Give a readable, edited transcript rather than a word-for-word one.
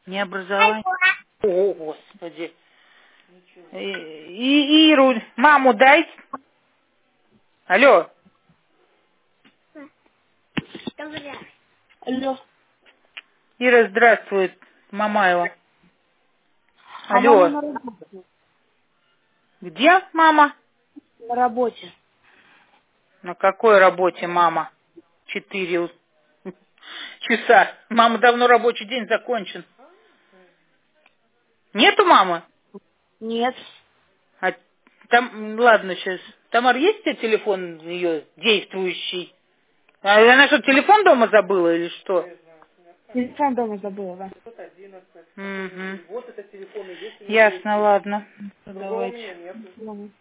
Не образование. О, Господи. И Иру, маму дай. Алло. Алло. Ира, здравствует. Мамаева. А мама Алло. на работе. Где мама? На работе. На какой работе мама? 4 часа. Мама давно рабочий день закончен. Нету мамы? Нет. А там, ладно, сейчас. Тамар, есть у тебя телефон ее действующий? А она что, телефон дома забыла или что? Телефон дома забыла, да. Угу. Ясно, ладно. Давайте. Мама.